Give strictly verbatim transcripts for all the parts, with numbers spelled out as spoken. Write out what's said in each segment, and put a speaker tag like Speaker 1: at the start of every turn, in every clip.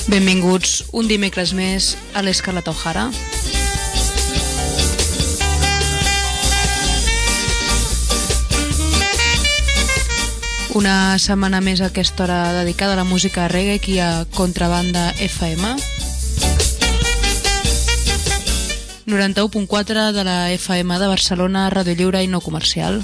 Speaker 1: Benvinguts un dimecres més a l'Escarlata O'Hara. Una setmana més a aquesta hora dedicada a la música reggae aquí a Contrabanda F M. noranta-u punt quatre de la F M de Barcelona, Ràdio Lliure i no comercial.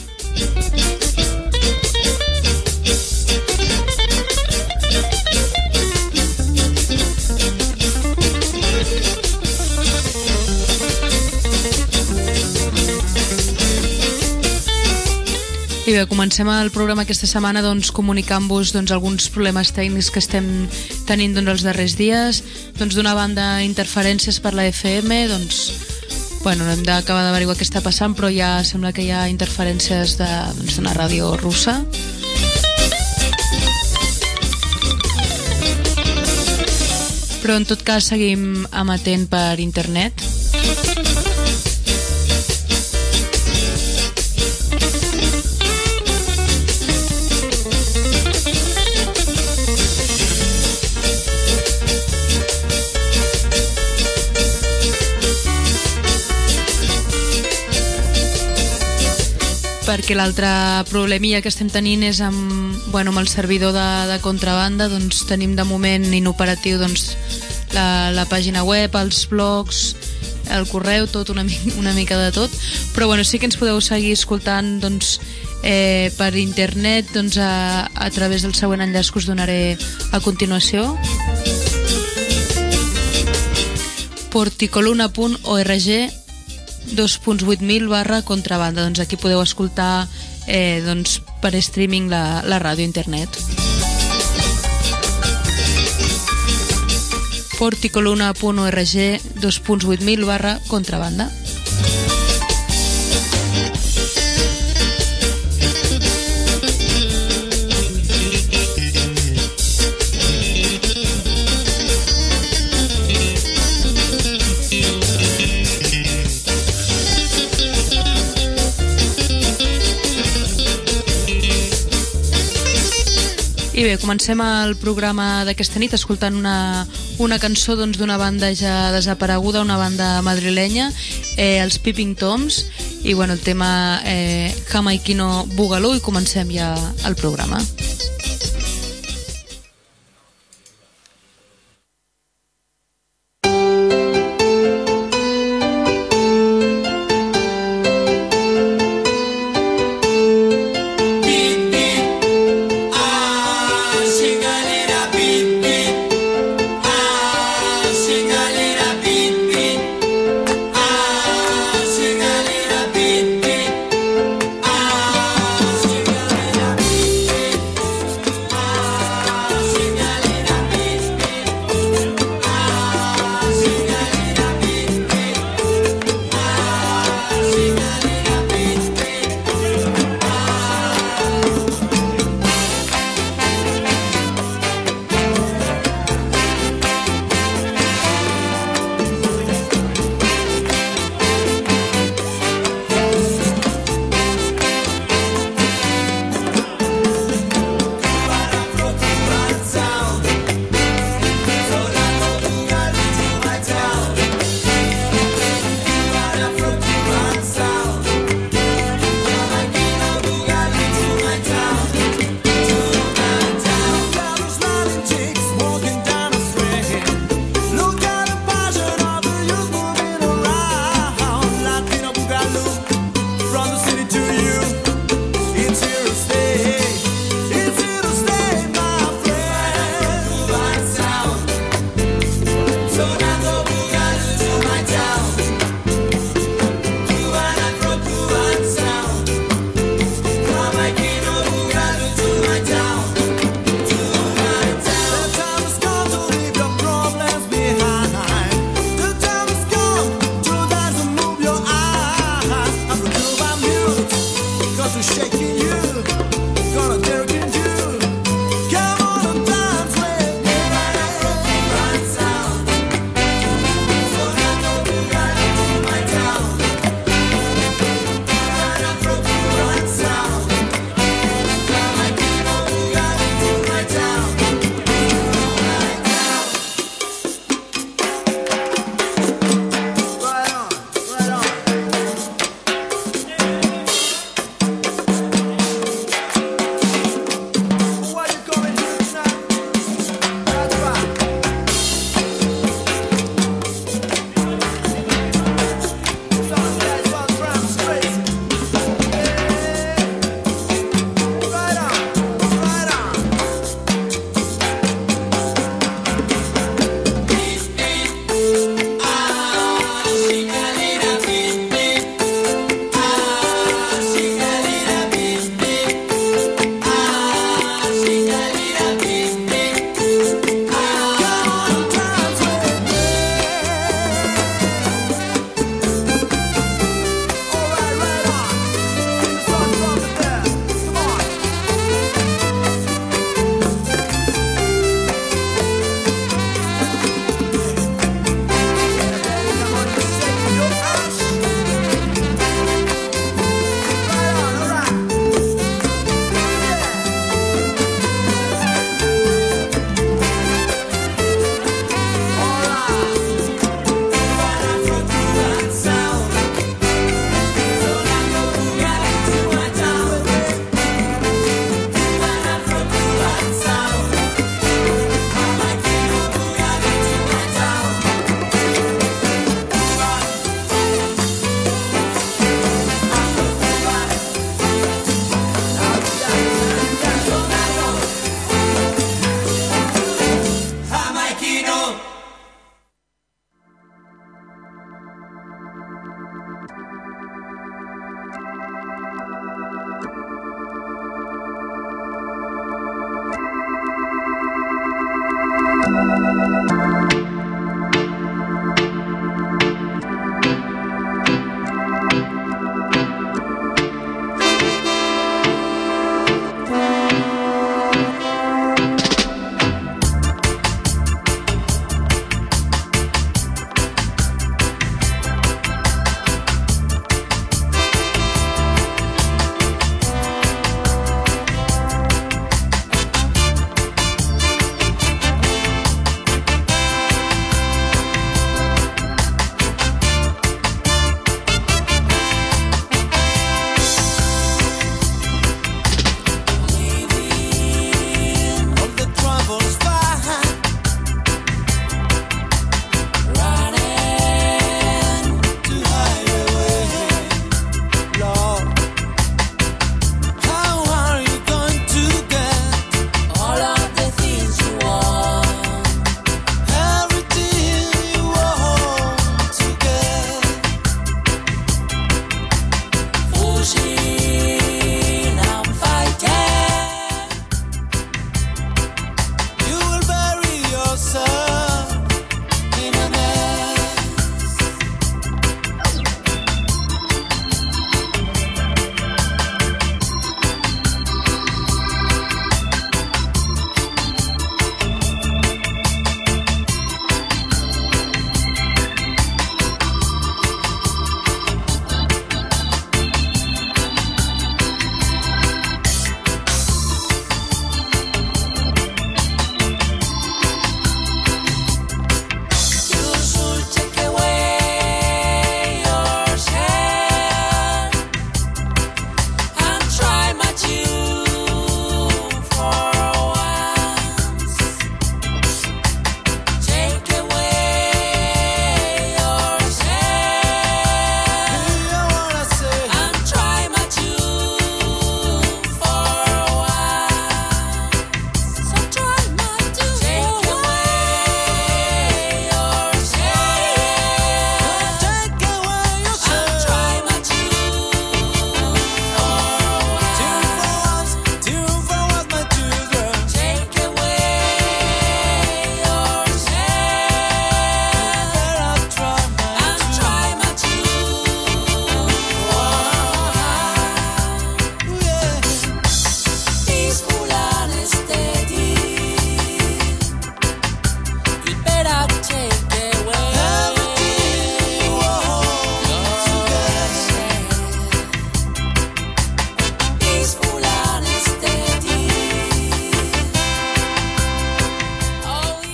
Speaker 1: I bé, comencem el programa aquesta setmana doncs, comunicant-vos doncs, alguns problemes tècnics que estem tenint doncs, els darrers dies. Doncs, d'una banda, interferències per la F M, doncs, bueno, hem d'acabar d'averiguar què està passant, però ja sembla que hi ha interferències de, doncs, d'una ràdio russa. Però en tot cas seguim emetent per internet. Perquè l'altre problemilla que estem tenint és amb, bueno, amb el servidor de, de Contrabanda. Doncs tenim de moment inoperatiu doncs, la, la pàgina web, els blogs, el correu, tot una, una mica de tot, però bueno, sí que ens podeu seguir escoltant doncs, eh, per internet doncs, a, a través del següent enllaç que us donaré a continuació: porticoluna punt org dos punts vuit mil barra contrabanda. Doncs aquí podeu escoltar eh, doncs, per streaming la, la ràdio internet. porticoluna punt org dos punts vuit mil barra contrabanda. I bé, comencem el programa d'aquesta nit escoltant una, una cançó doncs, d'una banda ja desapareguda, una banda madrilenya, eh, els Peeping Toms, i bueno, el tema eh, Jamaikino Boogaloo, i comencem ja el programa.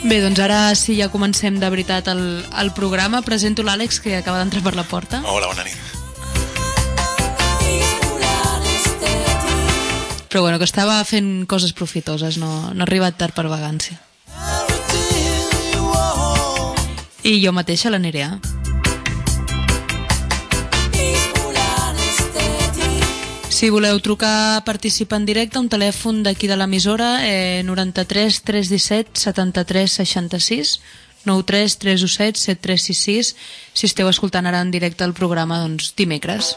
Speaker 1: Bé, doncs ara sí, ja comencem de veritat el, el programa. Presento l'Àlex, que acaba d'entrar per la porta.
Speaker 2: Hola, bona nit.
Speaker 1: Però bueno, que estava fent coses profitoses, no, no ha arribat tard per vagància. I jo mateixa, la Nerea. Si voleu trucar a participar en directe, un telèfon d'aquí de l'emissora, eh, noranta-tres tres disset setanta-tres seixanta-sis, nou tres tres u set set tres sis sis, si esteu escoltant ara en directe el programa, doncs, dimecres.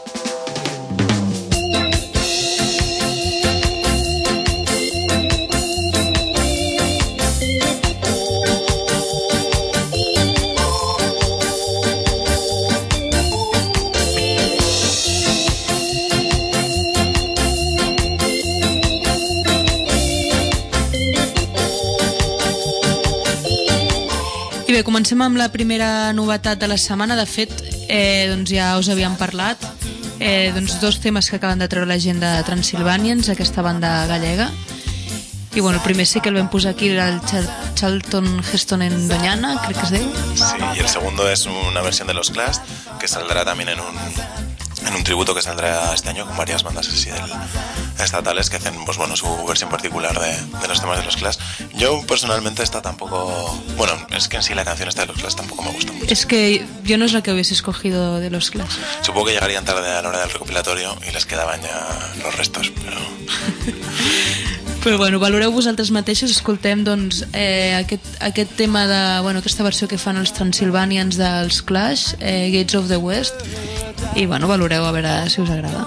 Speaker 1: I bé, comencem amb la primera novetat de la setmana. De fet, eh, doncs ja us havíem parlat, eh, doncs dos temes que acaben de treure la gent de Transylvanians, aquesta banda gallega. I bueno, el primer sí que el vam posar aquí, era el Charlton Heston en Doñana, crec que es diu.
Speaker 2: Sí, y el segundo es una versión de los Clash, que saldrá también en un, en un tributo que saldrá este año con varias bandas así del, estatales que hacen, pues bueno, su versión particular de, de los temas de los Clash. Yo personalmente esta tampoco... Bueno, es que en sí la canción esta de los Clash tampoco me gusta mucho.
Speaker 1: Es que yo no es la que hubiese escogido de los Clash.
Speaker 2: Supongo que llegarían tarde a la hora del recopilatorio y les quedaban ya los restos, però...
Speaker 1: Però bueno, valoreu vosaltres mateixos. Escoltem doncs eh, aquest, aquest tema de, bueno, aquesta versió que fan els Transylvanians dels Clash, eh, Gates of the West, i bueno, valoreu a veure si us agrada.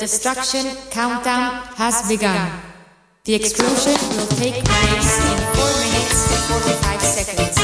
Speaker 3: destruction countdown has begun. The explosion will take place in four minutes and forty-five seconds.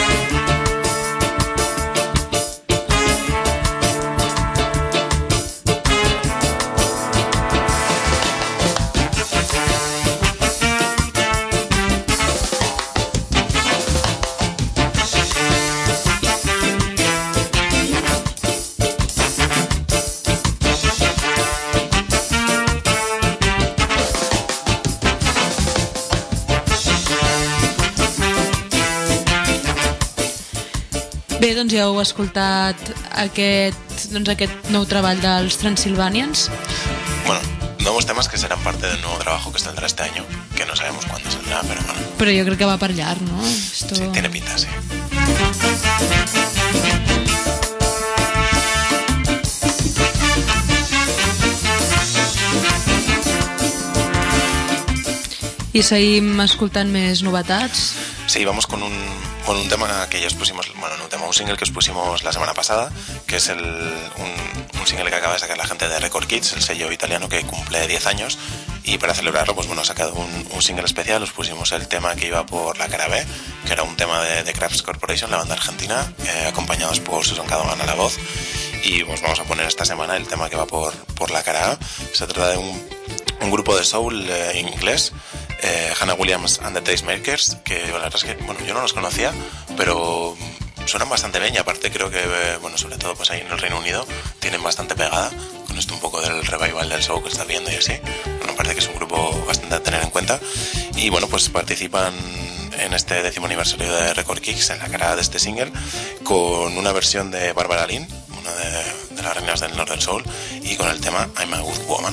Speaker 1: Bé, doncs ja heu escoltat aquest, doncs aquest nou treball dels Transylvanians.
Speaker 2: Bueno, nuevos temas que serán parte del nuevo trabajo que saldrá este año, que no sabemos cuándo saldrá, pero bueno.
Speaker 1: Però jo crec que va per llarg, no? Esto...
Speaker 2: Sí, tiene pinta, sí.
Speaker 1: I seguim escoltant més novetats.
Speaker 2: Sí, vamos con un, con un tema que ya os pusimos, bueno, no un tema, un single que os pusimos la semana pasada, que es el, un, un single que acaba de sacar la gente de Record Kids, el sello italiano que cumple diez años, y para celebrarlo, pues bueno, ha sacado un, un single especial. Os pusimos el tema que iba por la cara B, que era un tema de, de Craft Corporation, la banda argentina, eh, acompañados por Susan Cadogan a la voz, y pues vamos a poner esta semana el tema que va por, por la cara A. Se trata de un, un grupo de soul eh, inglés, Eh, Hannah Williams and the Tastemakers, que la verdad es que, bueno, yo no los conocía, pero suenan bastante bien, y aparte creo que, eh, bueno, sobre todo pues ahí en el Reino Unido tienen bastante pegada con esto un poco del revival del show que está viendo y así. Bueno, me parece que es un grupo bastante a tener en cuenta, y bueno, pues participan en este décimo aniversario de Record Kicks en la cara de este single con una versión de Barbara Lynn, una de, de las reinas del Northern Soul, y con el tema I'm a Good Woman.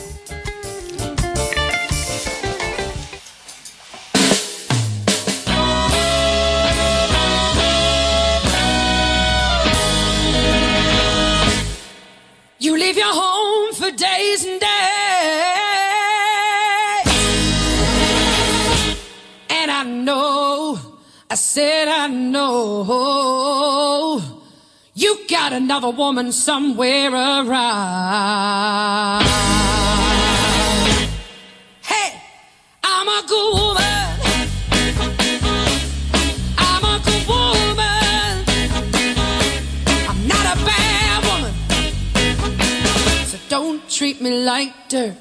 Speaker 4: You leave your home for days and days, and I know, I said I know, you got another woman somewhere around. Hey, I'm a good woman, I'm a good woman, I'm not a bad woman, so don't treat me like dirt.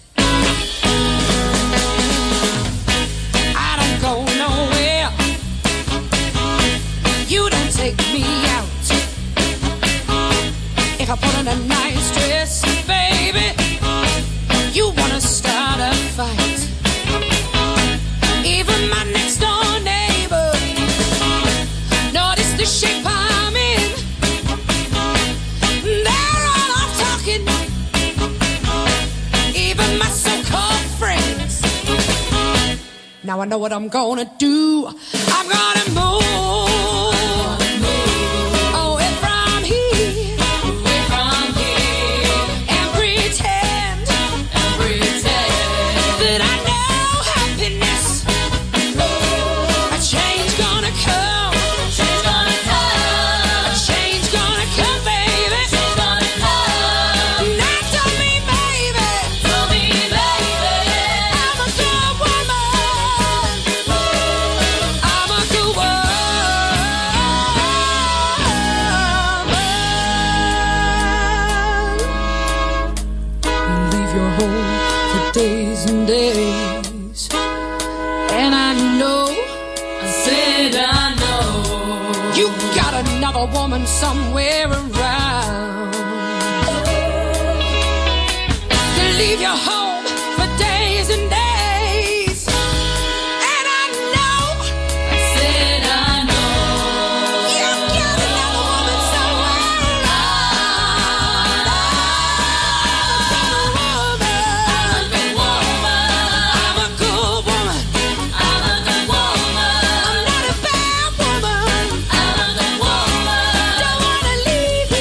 Speaker 4: I don't go nowhere, you don't take me out. If I put on a nice dress, baby, you wanna start a fight. Even my next door neighbor notice the shape I'm in. They're all off talking, even my so-called friends. Now I know what I'm gonna do. I'm gonna move. A woman somewhere around. You leave your home for days and days, and I know, I said I know, you got another woman somewhere around. I'm a good woman, I'm a good woman, I'm a good woman, I'm not a bad woman, I'm a good woman. Don't wanna leave you.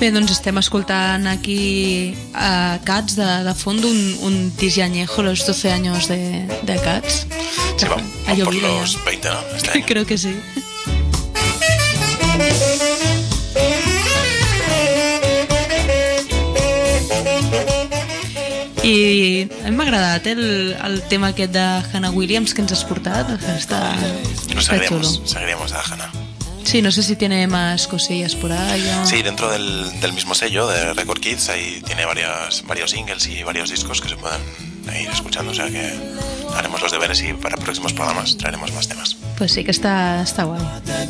Speaker 1: Bé, doncs estem escoltant aquí a Cats de, de fons un, un disc añejo, los doce años de, de Cats.
Speaker 2: Sí, vamos,
Speaker 1: Ha
Speaker 2: vamos por
Speaker 1: llovido
Speaker 2: los
Speaker 1: ya.
Speaker 2: veinte, ¿no? Este año.
Speaker 1: Creo que sí. I a mi m'ha agradat eh, el, el tema aquest de Hannah Williams que ens has portat. Està,
Speaker 2: Lo
Speaker 1: està xulo.
Speaker 2: seguiremos, seguiremos a Hannah.
Speaker 1: Sí, no sé si tiene más cosillas por ahí. O...
Speaker 2: Sí, dentro del, del mismo sello de Record Kids, ahí tiene varias, varios singles y varios discos que se pueden ir escuchando, o sea que haremos los deberes y para próximos programas traeremos más temas.
Speaker 1: Pues sí que està, està guai.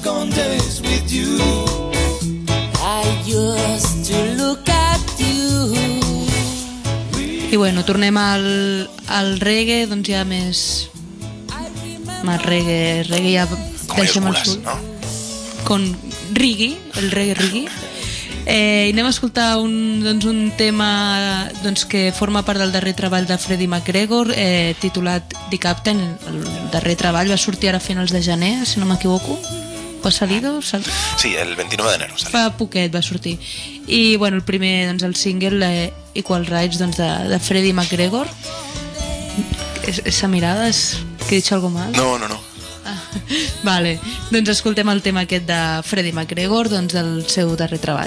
Speaker 4: I used to look at you.
Speaker 1: I bueno, tornem al, al reggae, doncs ja més... Més reggae, reggae ja
Speaker 2: Con
Speaker 1: deixem el
Speaker 2: mayúsculas,
Speaker 1: sud.
Speaker 2: ¿no?
Speaker 1: Con reggae, el reggae reggae. Eh, I anem a escoltar un, doncs, un tema doncs, que forma part del darrer treball de Freddie McGregor, eh, titulat The Captain. El darrer treball va sortir ara a finals de gener, si no m'equivoco. ¿O ha salido? Sal...
Speaker 2: Sí, el veintinueve de enero sale.
Speaker 1: Fa poquet va sortir. I bueno, el primer, doncs, el single eh, Equal Rights doncs, de, de Freddie McGregor. Es, esa mirada es... que he dicho algo mal?
Speaker 2: No, no, no.
Speaker 1: Ah, vale, doncs escoltem el tema aquest de Freddie McGregor, doncs del seu darrer treball.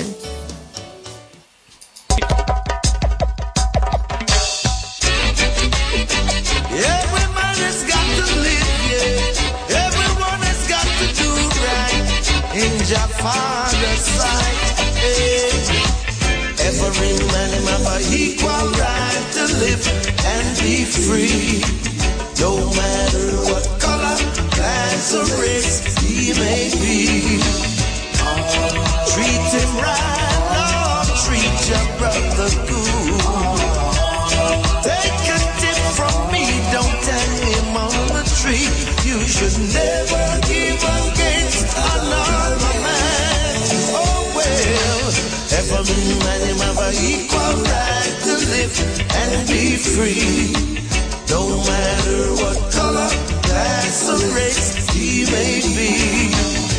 Speaker 5: Every man has got to live, yeah. Everyone has got to do right in your Father's sight. Yeah. Every man have an equal right to live and be free, no matter what color, class or race he may be. Treat him right, Lord, treat your brother good. Take a tip from me, don't hang him on the tree. You should never give against another man. Oh well, every man have an equal right to live and be free, no matter what color, class or race he may be.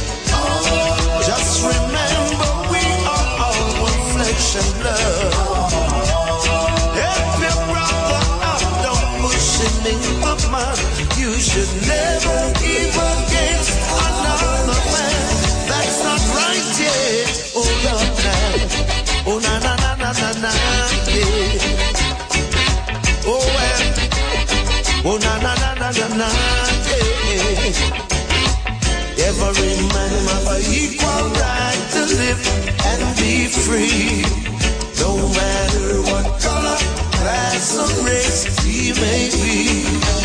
Speaker 5: Just remember we are all one flesh and blood. Help your brother out, don't push him in the mud. You should never give against another man. That's not right, yeah. Oh Lord, now. Oh na na na na na na, yeah. Oh well. Oh na na na na na na, yeah. Every man have an equal right to live and be free, no matter what color, class or race he may be.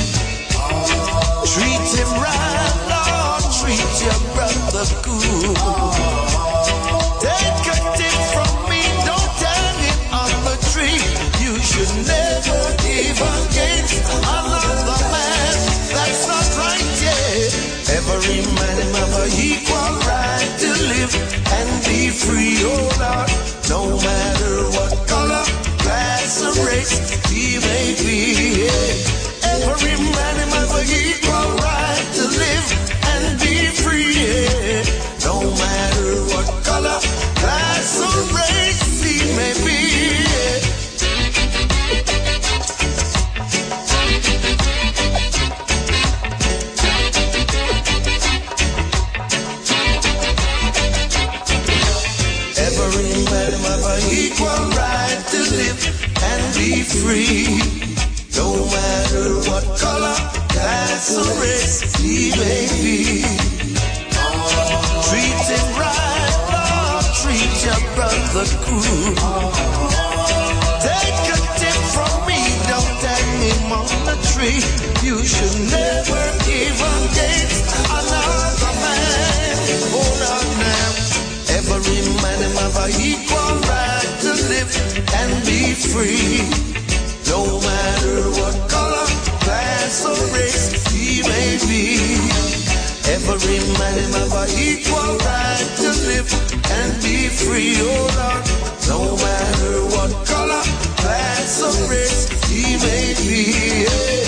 Speaker 5: Treat him right, Lord, treat your brother good. Take a tip from me, don't hang it on the tree. You should never give against another man. That's not right, yeah. Every man have an equal right to live and be free, oh Lord, no matter what color, class or race he may be. Yeah. Every man have an equal right to live and be free, yeah. No matter what color, class or race he may be. Yeah. Every man have an equal right to live and be free, no matter what color, class or race he may be. Treat him right, Lord, treat your brother good. Take a tip from me, don't hang him on the tree. You should never give against another man. Hold on now. Every man have an equal right to live and be free, no matter what color, class or race he may be. Every man have an equal right to live and be free, oh Lord, no matter what color, class or race he may be. Yeah.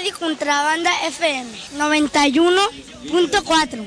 Speaker 6: Radio Contrabanda F M noventa y uno punto cuatro.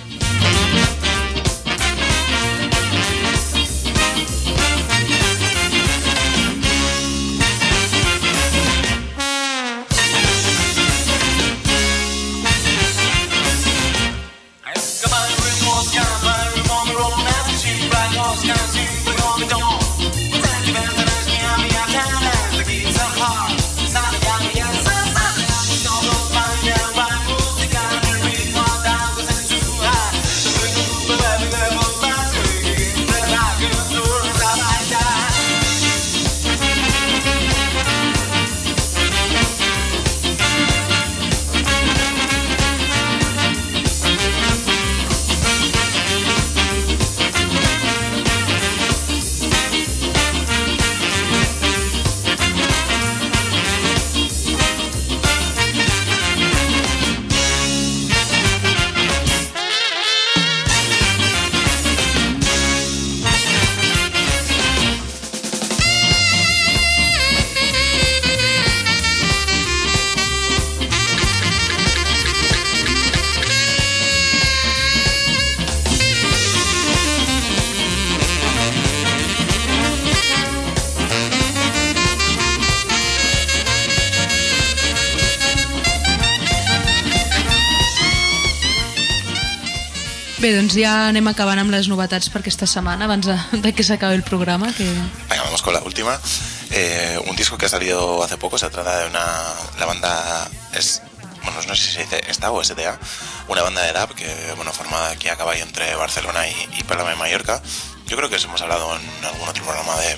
Speaker 1: Bé, doncs ja anem acabant amb les novetats per aquesta setmana, abans de, de que s'acabe el programa. Que...
Speaker 2: Venga, vamos con la última. Eh, un disco que ha salido hace poco, se trata de una... La banda es... Bueno, no sé si se dice esta o S D A, una banda de dub que, bueno, formada aquí a caballo entre Barcelona y, y Palma de Mallorca. Yo creo que os hemos hablado en algún otro programa de,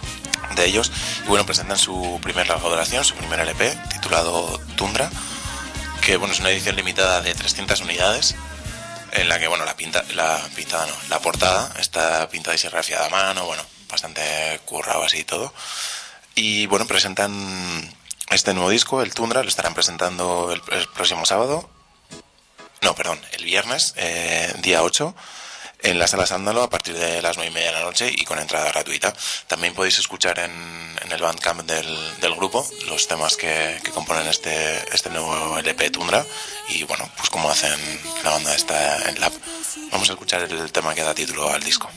Speaker 2: de ellos. Y bueno, presentan su primer larga duración, su primer L P, titulado Tundra, que, bueno, es una edición limitada de trescientas unidades, en la que, bueno, la pinta, la pintada no, la portada está pintada y serigrafiada a mano, bueno, bastante currado así y todo. Y bueno, presentan este nuevo disco, el Tundra, lo estarán presentando el, el próximo sábado, no, perdón, el viernes, eh, día ocho, en la Sala Sándalo a partir de las nueve y media de la noche y con entrada gratuita. También podéis escuchar en, en el Bandcamp del, del grupo los temas que, que componen este, este nuevo L P Tundra y, bueno, pues cómo hacen la banda esta en Lab. Vamos a escuchar el tema que da título al disco.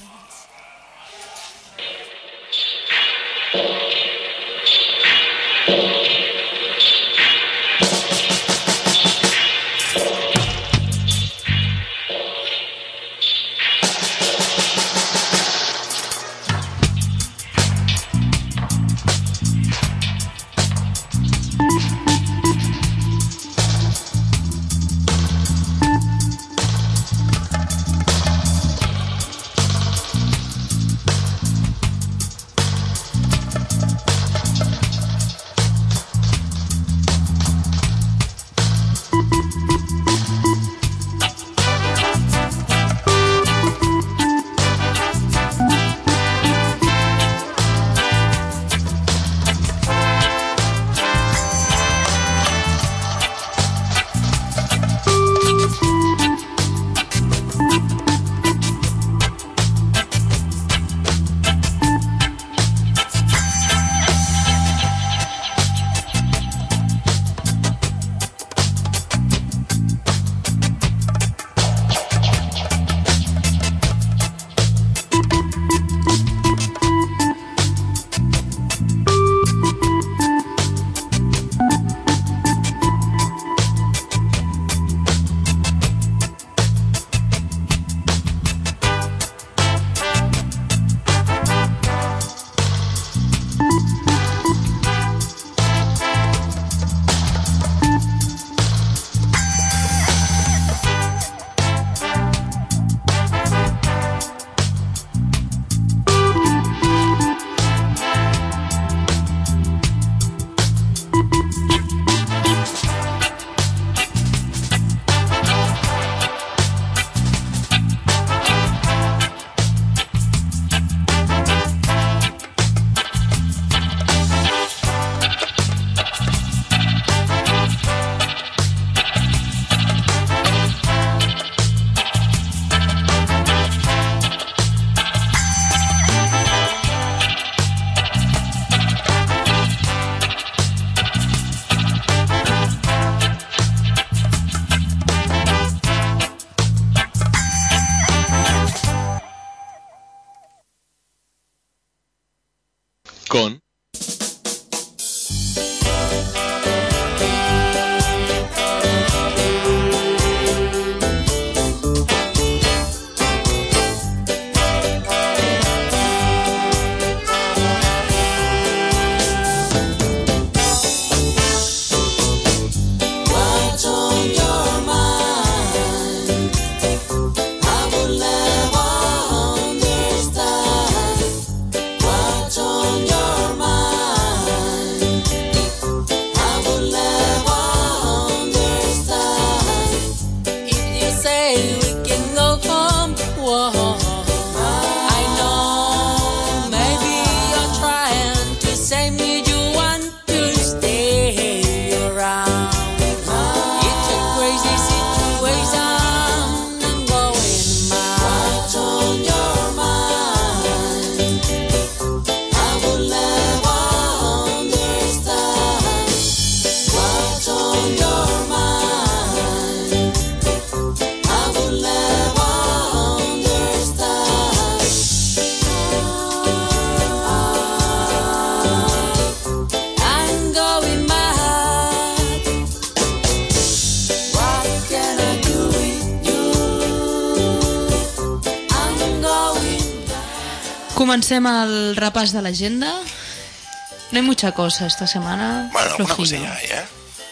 Speaker 1: Comencem el repàs de l'agenda. No hay mucha cosa esta semana.
Speaker 2: Bueno, alguna
Speaker 1: flojillo.
Speaker 2: cosilla hay, eh?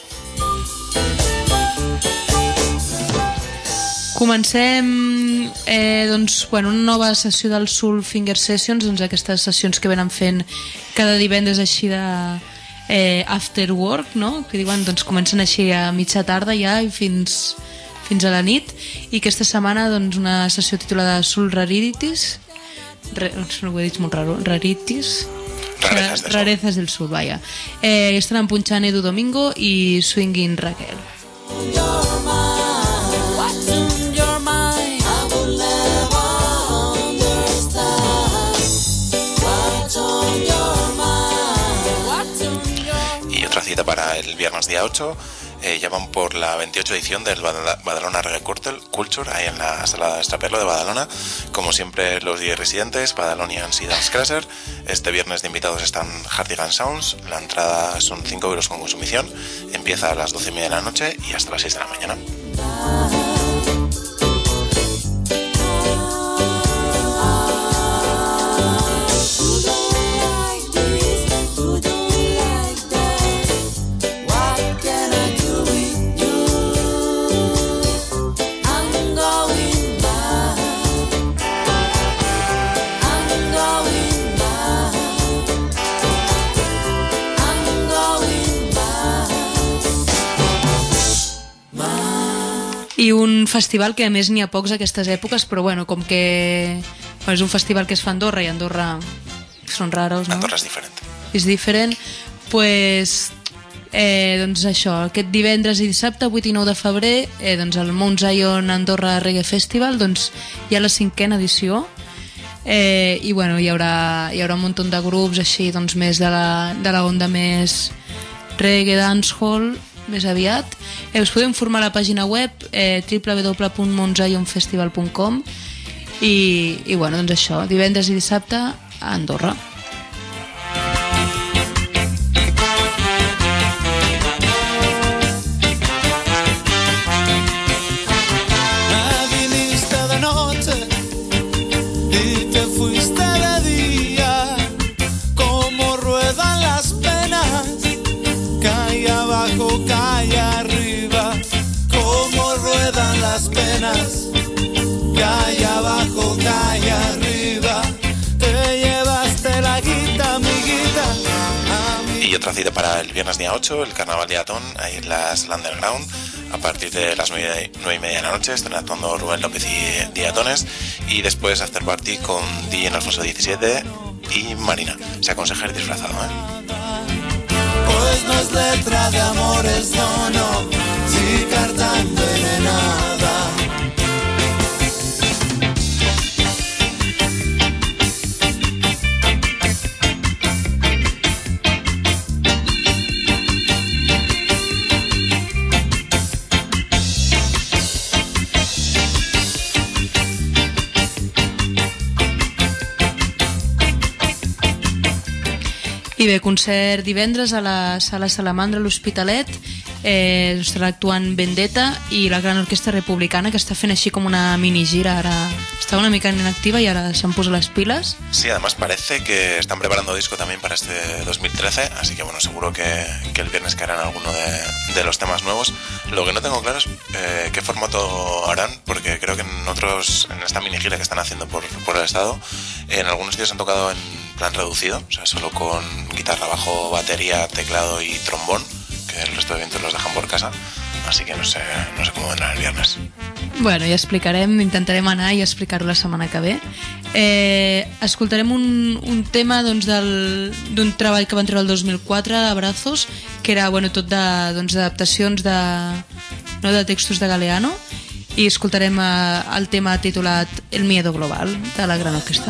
Speaker 1: Comencem eh, doncs, bueno, una nova sessió del Soul Finger Sessions, doncs aquestes sessions que venen fent cada divendres així de eh, after work, no? Que diuen, doncs comencen així a mitja tarda ja i fins, fins a la nit, i aquesta setmana doncs, una sessió titulada Soul Rarities, Re, no ho he dit molt raro, Rarities,
Speaker 2: Rarezas del
Speaker 1: Rarezas del Sur, vaya. Eh, estaran punxant Edu Domingo i Swinging Raquel.
Speaker 2: Y otra cita para el viernes día ocho, eh, ya van por la veintiocho edición del Badal- Badalona Reggae Culture, ahí en la sala de Estraperlo de Badalona. Como siempre, los diez residentes, Badalonians y Dance Crasher. Este viernes de invitados están Hardigan Sounds. La entrada son cinco euros con consumición. Empieza a las doce y media de la noche y hasta las seis de la mañana.
Speaker 1: I un festival que a més n'hi ha pocs aquestes èpoques, però bueno, com que bueno, és un festival que es fa a Andorra i Andorra són raros, no?
Speaker 2: Andorra és diferent.
Speaker 1: És diferent, pues, eh, doncs això, aquest divendres i dissabte, vuit i nou de febrer, eh, doncs el Mount Zion Andorra Reggae Festival, doncs hi ha la cinquena edició, eh, i bueno, hi haurà, hi haurà un munt de grups així, doncs més de la, de la onda més reggae, dancehall, més aviat. Eh, us podeu informar a la pàgina web eh, w w w punt mount zion festival punt com i, i bueno, doncs això, divendres i dissabte a Andorra.
Speaker 5: Me viniste de noche y te fuiste de día, como ruedan las penas, cae abajo, cae arriba, como ruedan las penas, cae abajo, cae arriba, te llevaste la guita, amiguita.
Speaker 2: Y otra cita para el viernes día ocho, el Carnaval de Atón, ahí en la sala Underground, a partir de las nueve y media de la noche. Están actuando Rubén López y Diatones, y después after party con D J Alfonso diecisiete y Marina. Se aconseja ir disfrazado, ¿eh?
Speaker 5: Pues no es letra de amores, no, no, sí carta envenenada.
Speaker 1: I bé, concert divendres a la Sala Salamandra, a l'Hospitalet, eh, estarà actuant Vendetta i la Gran Orquestra Republicana, que està fent així com una mini gira. Ara estava una mica inactiva y ahora se han puesto las pilas.
Speaker 2: Sí, además parece que están preparando disco también para este dos mil trece, así que bueno, seguro que, que el viernes caerán alguno de, de los temas nuevos. Lo que no tengo claro es eh, qué formato harán, porque creo que en otros, en esta mini gira que están haciendo por, por el estado, en algunos sitios han tocado en plan reducido, o sea, solo con guitarra, bajo, batería, teclado y trombón, que el resto de eventos los dejan por casa, así que no sé, no sé cómo vendrán el viernes.
Speaker 1: Bueno, ja explicarem, intentarem anar i explicar-ho la setmana que ve. Eh, escoltarem un, un tema doncs, del, d'un treball que van treure el dos mil quatre, Abrazos, que era bueno, tot de, doncs, d'adaptacions de, no, de textos de Galeano, i escoltarem eh, el tema titulat El miedo global, de la Gran Orquestra.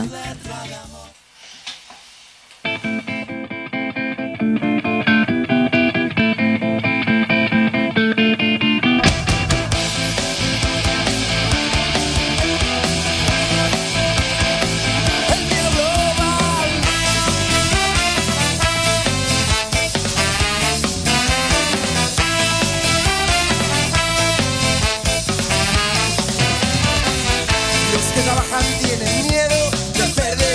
Speaker 5: Los que trabajan tienen miedo de perder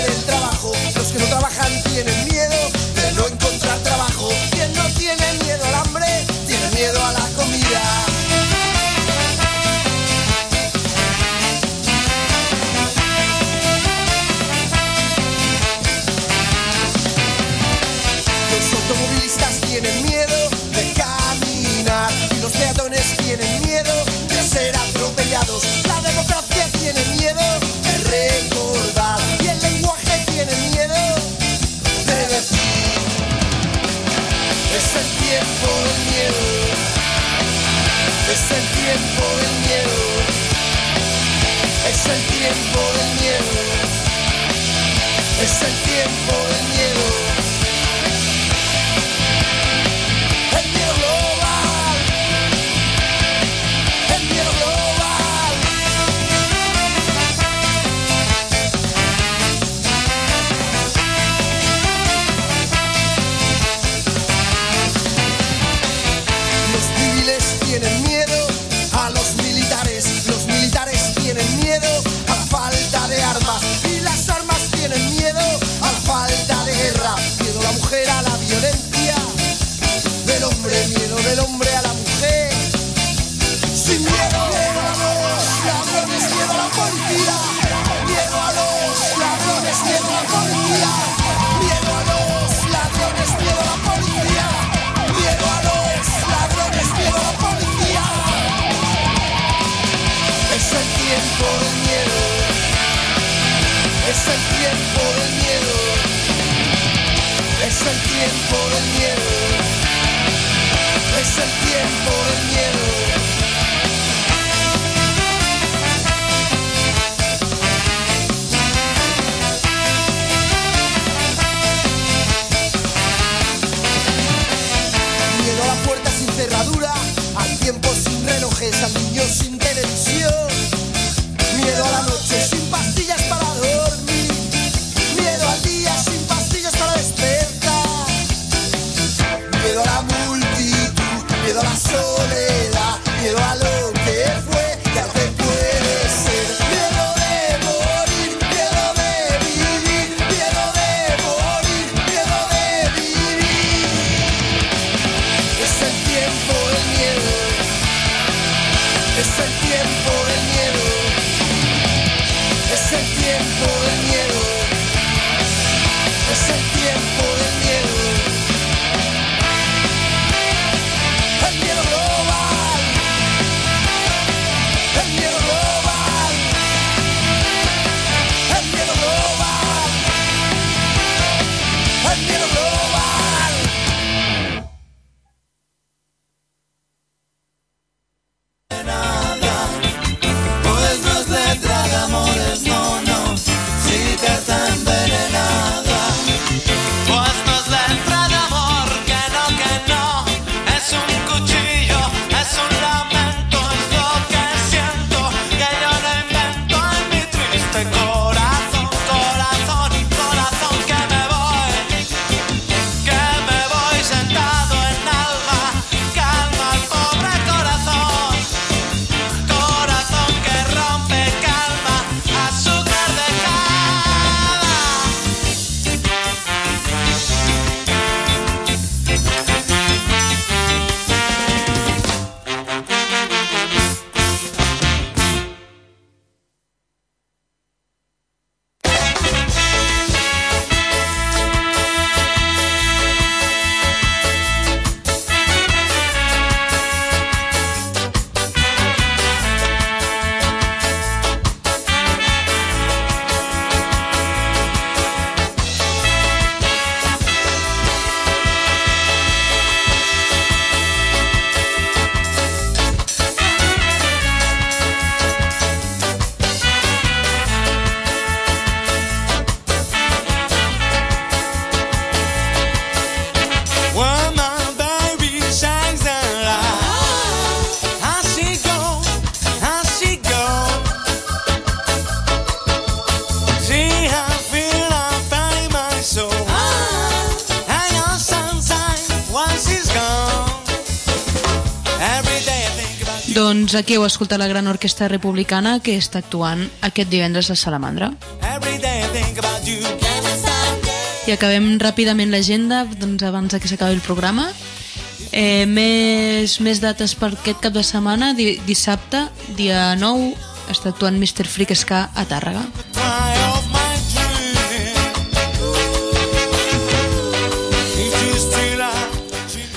Speaker 7: tienen miedo de caminar y los peatones tienen miedo de ser atropellados. La democracia tiene miedo de recordar y el lenguaje tiene miedo de decir. Es el tiempo del miedo, es el tiempo del miedo, es el tiempo del miedo, es el tiempo del miedo. El miedo global, el miedo global. Los civiles tienen miedo a los militares, los militares tienen miedo a la falta de armas y las armas tienen miedo a la falta de guerra. Miedo a la mujer a la violencia del hombre, miedo del hombre a la mujer. Sin miedo, miedo a los ladrones, miedo a la policía. Miedo a los ladrones, miedo a la policía. Miedo a los ladrones, miedo a la policía. Miedo a los ladrones, miedo a la policía. Es el tiempo del miedo, es el tiempo del miedo, es el tiempo del miedo, es el tiempo del miedo. Miedo a la puerta sin cerradura, al tiempo sin relojes, al niño sin televisión. Miedo a la noche sin pastillas para dormir. Miedo al día sin pastillas para despertar. Miedo a la multitud, miedo a la soledad. Miedo a lo que fue y a lo que puede ser. Miedo de morir, miedo de vivir. Miedo de morir, miedo de vivir. Es el tiempo del miedo, es el tiempo del miedo, es el tiempo del miedo, es el tiempo del miedo. El miedo global, el miedo global, el miedo global, el miedo global. Pues no es letra de amores, no, no, sí que está envenenada.
Speaker 8: Pues no es letra de amor, que no, que no. Es un cuchillo, es un lamento, es lo que siento, que yo no invento en mi triste corazón, corazón, corazón, que me voy, que me voy sentado en alma, calma al pobre corazón, corazón que rompe, calma, azúcar de cava. Well, my baby sings the light. How she go, how she go. See how I feel, I find my soul. Hang on sunshine once she's gone. Every day I think about you.
Speaker 1: Doncs aquí heu escoltat la gran orquestra republicana que està actuant aquest divendres a Salamandra.
Speaker 8: Every day I think about you.
Speaker 1: I acabem ràpidament l'agenda, doncs abans que s'acabi el programa. Eh, més, més dates per aquest cap de setmana. Di, dissabte, dia nou, està actuant mister Freak Ska a Tàrrega.
Speaker 8: Try off my dreaming. If you still are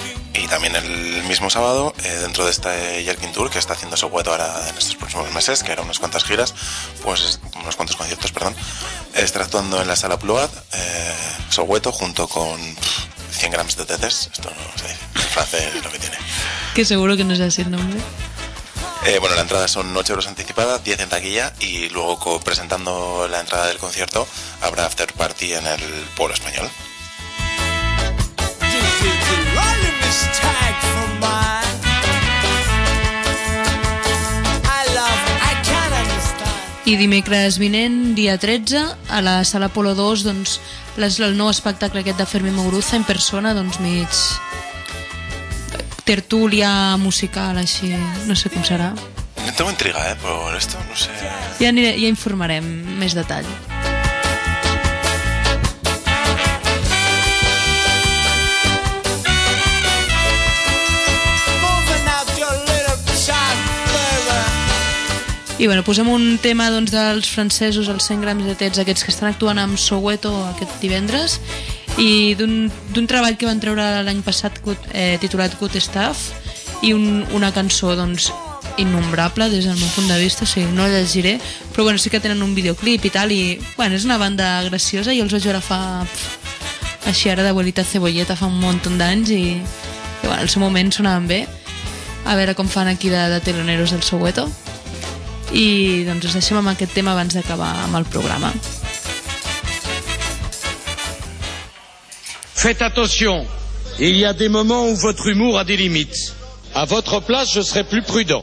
Speaker 2: también el mismo sábado, eh, dentro de este Jerkin Tour que está haciendo Soweto ahora en estos próximos meses, que era unas cuantas giras, pues unos cuantos conciertos, perdón, estará actuando en la Sala Ploat, eh, Soweto, junto con pff, cien gramos de tetes, esto no se dice, en francés es lo que tiene.
Speaker 1: Que seguro que no es así el nombre.
Speaker 2: Eh, bueno, la entrada son ocho euros anticipada, diez en taquilla, y luego co- presentando la entrada del concierto habrá after party en el Pueblo Español.
Speaker 1: I dimecres vinent, dia tretze, a la Sala Polo dos, doncs, les, el nou espectacle aquest de Fermín Muguruza en persona, doncs mig tertúlia musical, així, no sé com serà.
Speaker 2: Tengo intriga, eh, por esto, no sé...
Speaker 1: Ja, aniré, ja informarem més detall. I bueno, posem un tema doncs, dels francesos, els cent grams de tets aquests que estan actuant amb Soweto aquest divendres, i d'un treball que van treure l'any passat eh, titulat Good Stuff, i un, una cançó doncs, innombrable des del meu punt de vista, o sigui, no la llegiré, però bueno, sí que tenen un videoclip i tal, i bueno, és una banda graciosa, i els vaig veure fa pff, així ara d'abuelita cebolleta fa un munt d'anys, i, i bueno, al seu moment sonaven bé. A veure com fan aquí de, de teloneros del Soweto. I doncs us deixem amb aquest tema abans d'acabar amb el programa.
Speaker 9: Faites attention, il y a des moments où votre humour a des limites. À votre place, je serais plus prudent.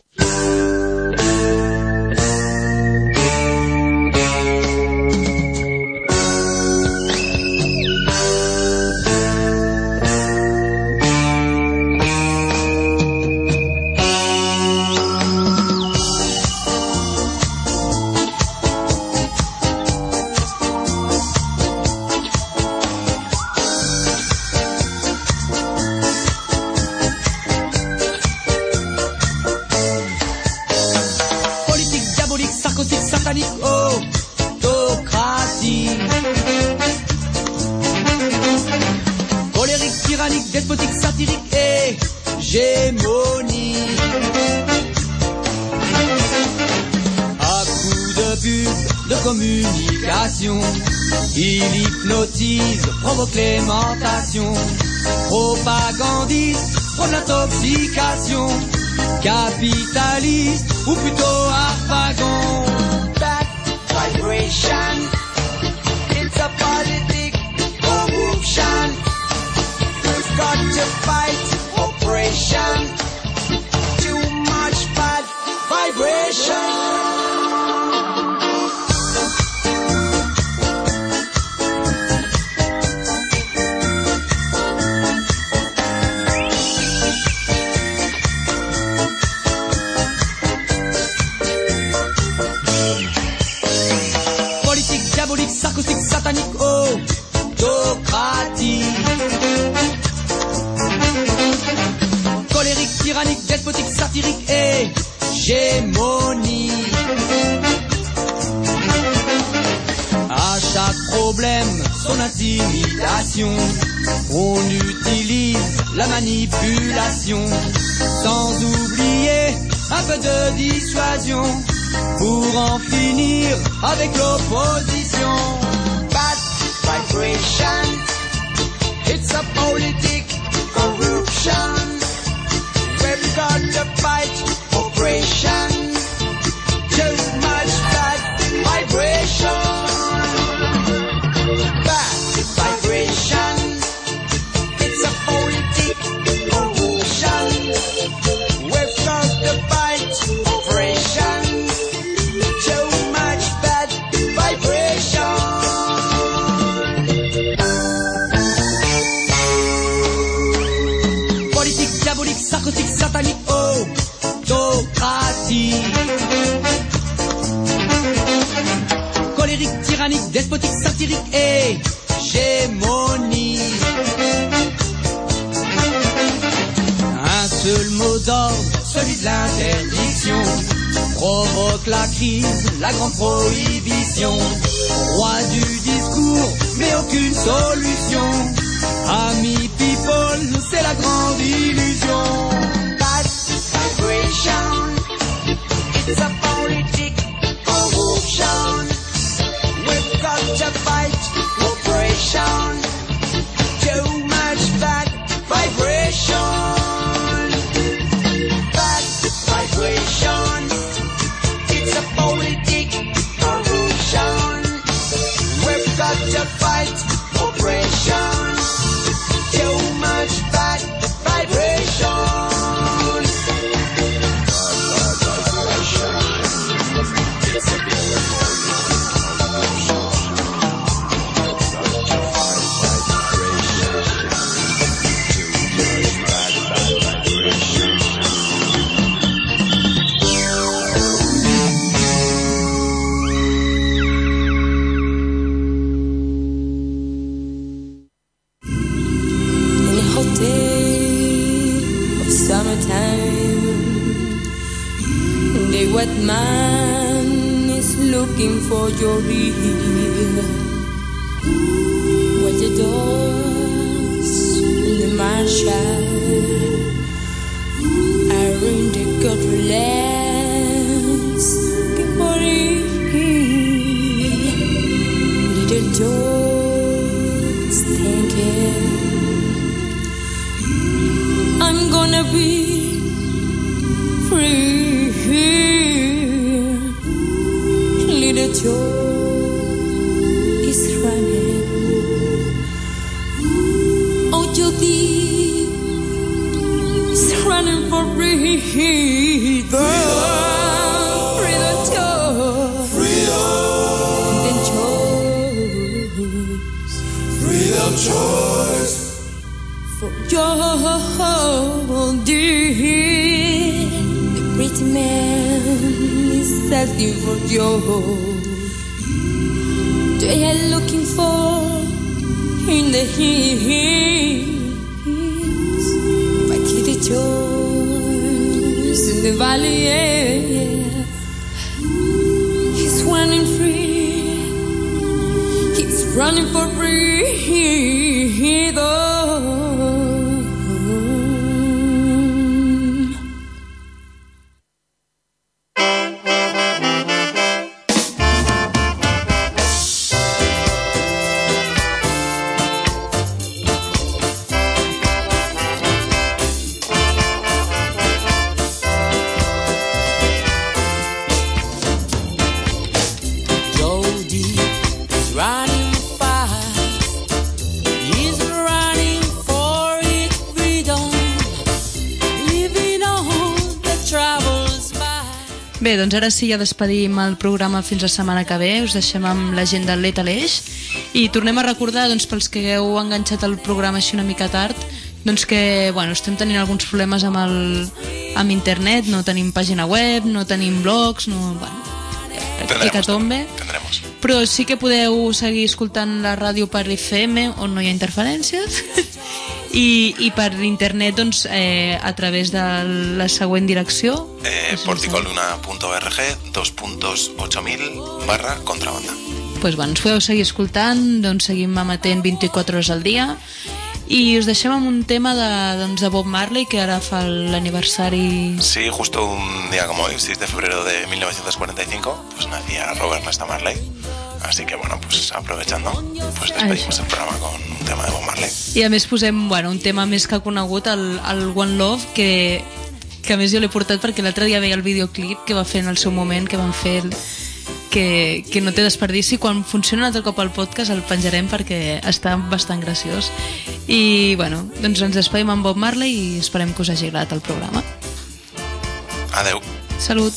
Speaker 10: Il hypnotise, provoque l'aimantation, propagandiste, prône l'intoxication, capitaliste ou plutôt harpagon. Bad vibration, it's a politic corruption. We've got to fight oppression, too much bad vibration. Sarcastique, satanique, autocratique, colérique, tyrannique, despotique, satirique, hégémonie. À chaque problème, son intimidation, on utilise la manipulation, sans oublier un peu de dissuasion, pour en finir avec l'opposition. Bad vibration, it's a politic corruption. We've got to fight oppression, too much bad vibration. Bad vibration, it's a politic corruption. We've got to fight oppression, too much bad vibration. Politique, diabolique, sarcastique, satanique, autocratique, colérique, tyrannique, despotique, satirique, hégémonie. Un seul mot d'ordre, celui de l'interdiction, provoque la crise, la grande prohibition. Roi du discours, mais aucune solution. Amis people, c'est la grande illusion.
Speaker 11: no time. The white man is looking for your ear. What the doors in the marshal are in the gutter lands. People little doors thinking I'm gonna be free here. Little Joe is running out to deep. Is running for freedom. Freedom Joe. Freedom choice. Freedom choice. For your dear, the pretty man is searching for you. They are looking for in the hills, like little joys in the valley. Yeah. He's running free. He's running for freedom.
Speaker 1: Bé, doncs ara sí, ja despedim el programa fins la setmana que ve. Us deixem amb la gent del Let Aleix i tornem a recordar, doncs, pels que heu enganxat el programa així una mica tard, doncs que, bueno, estem tenint alguns problemes amb, el, amb internet, no tenim pàgina web, no tenim blogs, no, bueno, hecatombe.
Speaker 2: Tendremos.
Speaker 1: Però sí que podeu seguir escoltant la ràdio per F M, on no hi ha interferències, i, i per internet, doncs, eh, a través de la següent direcció.
Speaker 2: Eh, porticoluna punto org, dos puntos ocho mil barra contrabanda.
Speaker 1: Pues, bueno, ens podeu seguir escoltant, doncs seguim emetent vint-i-quatre hores al dia, i us deixem amb un tema de, doncs, de Bob Marley, que ara fa l'aniversari.
Speaker 2: Sí, justo un día como hoy, seis de febrero de mil novecientos cuarenta y cinco, pues nacía Robert Nesta Marley. Así que, bueno, pues aprovechando, pues despedimos el programa con un tema de Bob Marley.
Speaker 1: I a més posem, bueno, un tema més que conegut, el, el One Love, que, que a més jo l'he portat perquè l'altre dia veia el videoclip que va fer en el seu moment, que van fer el, que, que no té desperdici. Quan funciona un altre cop el podcast el penjarem perquè està bastant graciós. I, bueno, doncs ens despedim amb Bob Marley i esperem que us hagi agradat el programa.
Speaker 2: Adeu.
Speaker 1: Salut.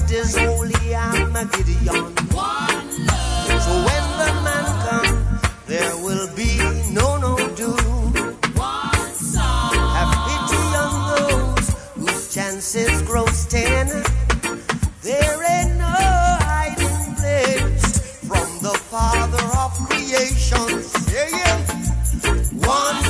Speaker 5: fight is holy Armageddon. So when the man comes, there will be no, no doom. Have pity on those whose chances grow ten. There ain't no hiding place from the Father of creation. Say it. One